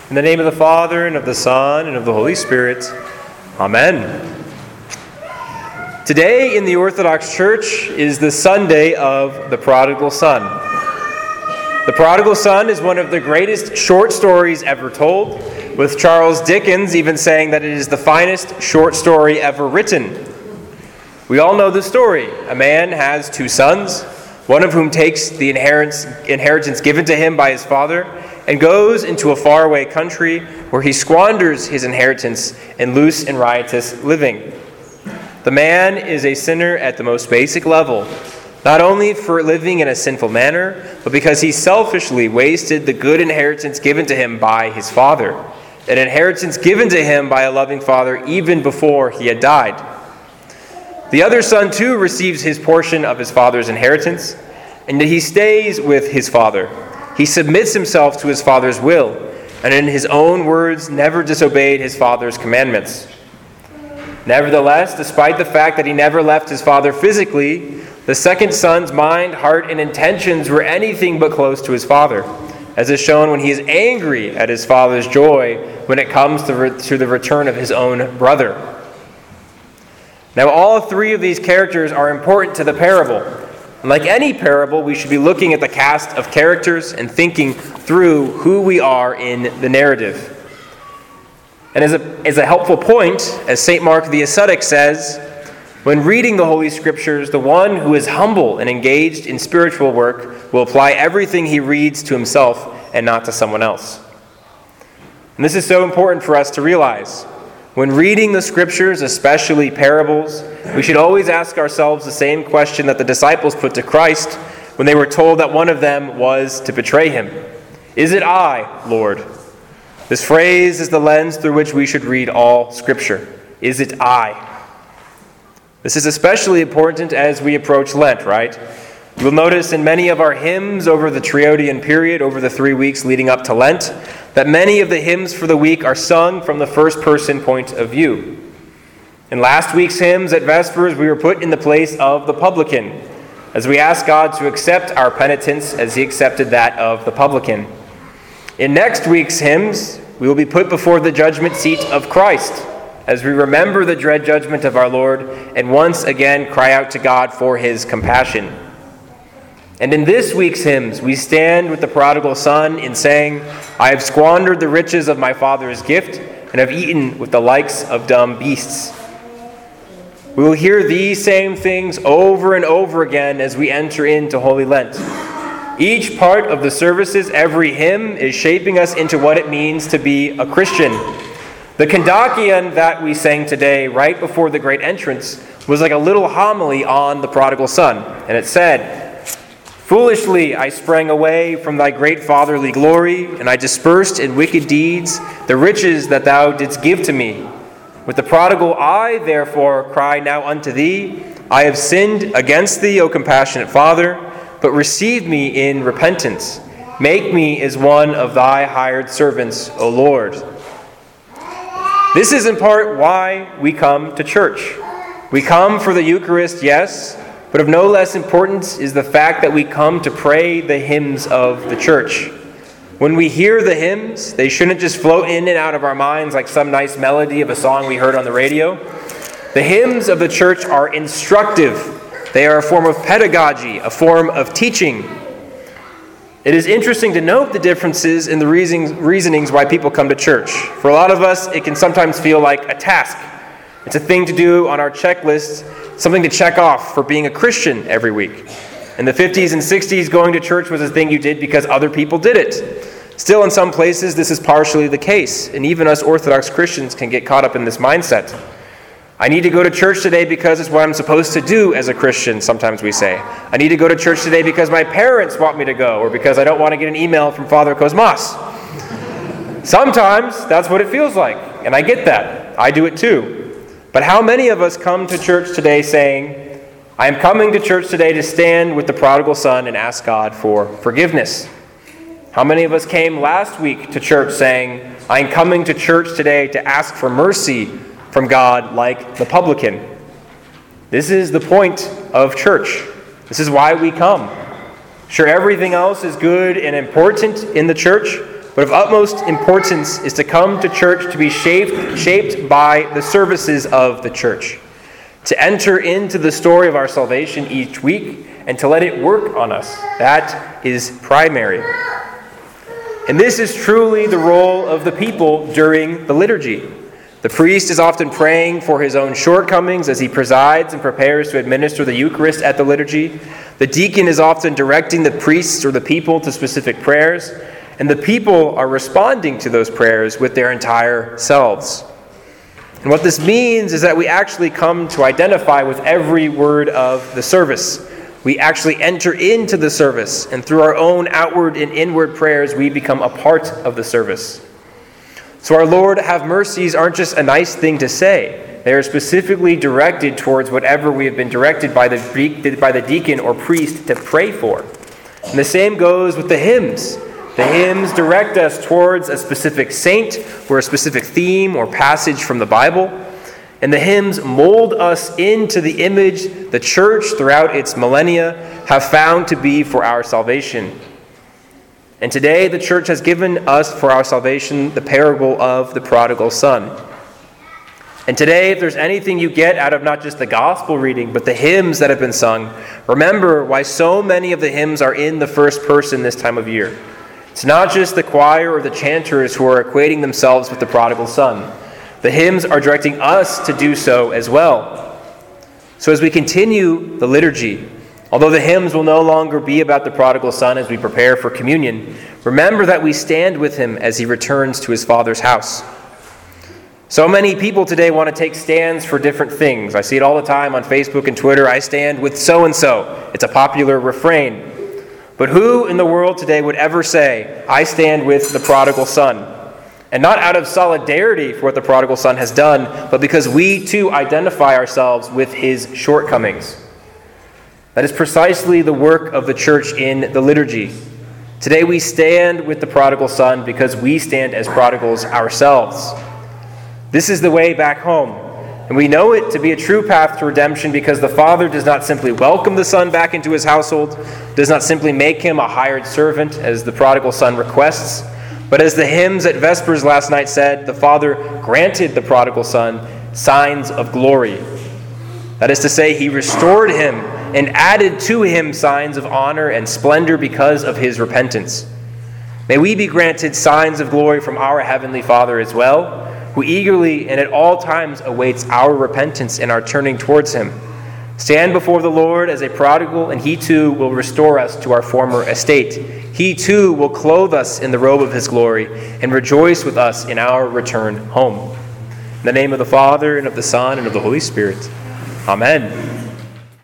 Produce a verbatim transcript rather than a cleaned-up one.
In the name of the Father, and of the Son, and of the Holy Spirit. Amen. Today in the Orthodox Church is the Sunday of the Prodigal Son. The Prodigal Son is one of the greatest short stories ever told, with Charles Dickens even saying that it is the finest short story ever written. We all know the story. A man has two sons, one of whom takes the inheritance given to him by his father and goes into a faraway country where he squanders his inheritance in loose and riotous living. The man is a sinner at the most basic level, not only for living in a sinful manner, but because he selfishly wasted the good inheritance given to him by his father, an inheritance given to him by a loving father even before he had died. The other son, too, receives his portion of his father's inheritance, and yet he stays with his father. He submits himself to his father's will, and in his own words, never disobeyed his father's commandments. Nevertheless, despite the fact that he never left his father physically, the second son's mind, heart, and intentions were anything but close to his father, as is shown when he is angry at his father's joy when it comes to, re- to the return of his own brother. Now, all three of these characters are important to the parable. And like any parable, we should be looking at the cast of characters and thinking through who we are in the narrative. And as a, as a helpful point, as Saint Mark the Ascetic says, when reading the Holy Scriptures, the one who is humble and engaged in spiritual work will apply everything he reads to himself and not to someone else. And this is so important for us to realize. When reading the Scriptures, especially parables, we should always ask ourselves the same question that the disciples put to Christ when they were told that one of them was to betray him. Is it I, Lord? This phrase is the lens through which we should read all Scripture. Is it I? This is especially important as we approach Lent, right? You'll notice in many of our hymns over the Triodian period, over the three weeks leading up to Lent, that many of the hymns for the week are sung from the first-person point of view. In last week's hymns at Vespers, we were put in the place of the publican, as we ask God to accept our penitence as he accepted that of the publican. In next week's hymns, we will be put before the judgment seat of Christ, as we remember the dread judgment of our Lord and once again cry out to God for his compassion. And in this week's hymns, we stand with the prodigal son in saying, I have squandered the riches of my father's gift and have eaten with the likes of dumb beasts. We will hear these same things over and over again as we enter into Holy Lent. Each part of the services, every hymn, is shaping us into what it means to be a Christian. The Kondakion that we sang today, right before the great entrance, was like a little homily on the prodigal son. And it said, Foolishly I sprang away from thy great fatherly glory, and I dispersed in wicked deeds the riches that thou didst give to me. With the prodigal I, therefore, cry now unto thee, I have sinned against thee, O compassionate Father, but receive me in repentance. Make me as one of thy hired servants, O Lord. This is in part why we come to church. We come for the Eucharist, yes, but of no less importance is the fact that we come to pray the hymns of the church. When we hear the hymns, they shouldn't just float in and out of our minds like some nice melody of a song we heard on the radio. The hymns of the church are instructive. They are a form of pedagogy, a form of teaching. It is interesting to note the differences in the reasonings why people come to church. For a lot of us, it can sometimes feel like a task. It's a thing to do on our checklist, something to check off for being a Christian every week. In the fifties and sixties, going to church was a thing you did because other people did it. Still, in some places, this is partially the case, and even us Orthodox Christians can get caught up in this mindset. I need to go to church today because it's what I'm supposed to do as a Christian, sometimes we say. I need to go to church today because my parents want me to go, or because I don't want to get an email from Father Cosmas. Sometimes that's what it feels like, and I get that. I do it too. But how many of us come to church today saying, I am coming to church today to stand with the prodigal son and ask God for forgiveness? How many of us came last week to church saying, I am coming to church today to ask for mercy from God like the publican? This is the point of church. This is why we come. Sure, everything else is good and important in the church, But of utmost importance is to come to church to be shaped, shaped by the services of the church, to enter into the story of our salvation each week and to let it work on us. That is primary. And this is truly the role of the people during the liturgy. The priest is often praying for his own shortcomings as he presides and prepares to administer the Eucharist at the liturgy. The deacon is often directing the priests or the people to specific prayers, and the people are responding to those prayers with their entire selves. And what this means is that we actually come to identify with every word of the service. We actually enter into the service, and through our own outward and inward prayers, we become a part of the service. So our Lord have mercies aren't just a nice thing to say. They are specifically directed towards whatever we have been directed by the, by the deacon or priest to pray for. And the same goes with the hymns. The hymns direct us towards a specific saint or a specific theme or passage from the Bible. And the hymns mold us into the image the church throughout its millennia have found to be for our salvation. And today the church has given us for our salvation the parable of the prodigal son. And today, if there's anything you get out of not just the gospel reading, but the hymns that have been sung, remember why so many of the hymns are in the first person this time of year. It's not just the choir or the chanters who are equating themselves with the prodigal son. The hymns are directing us to do so as well. So as we continue the liturgy, although the hymns will no longer be about the prodigal son as we prepare for communion, remember that we stand with him as he returns to his Father's house. So many people today want to take stands for different things. I see it all the time on Facebook and Twitter. I stand with so-and-so. It's a popular refrain. But who in the world today would ever say, I stand with the prodigal son? And not out of solidarity for what the prodigal son has done, but because we too identify ourselves with his shortcomings. That is precisely the work of the church in the liturgy. Today we stand with the prodigal son because we stand as prodigals ourselves. This is the way back home. And we know it to be a true path to redemption because the Father does not simply welcome the Son back into his household, does not simply make him a hired servant as the prodigal son requests, but as the hymns at Vespers last night said, the Father granted the prodigal son signs of glory. That is to say, he restored him and added to him signs of honor and splendor because of his repentance. May we be granted signs of glory from our Heavenly Father as well, who eagerly and at all times awaits our repentance and our turning towards him. Stand before the Lord as a prodigal, and he too will restore us to our former estate. He too will clothe us in the robe of his glory and rejoice with us in our return home. In the name of the Father, and of the Son, and of the Holy Spirit. Amen.